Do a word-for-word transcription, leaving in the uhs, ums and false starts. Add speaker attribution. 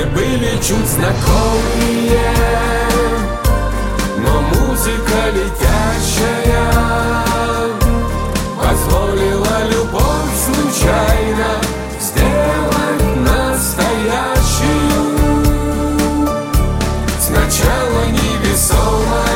Speaker 1: Мы были чуть знакомые, но музыка летящая позволила любовь случайно сделать настоящую. Сначала невесомая,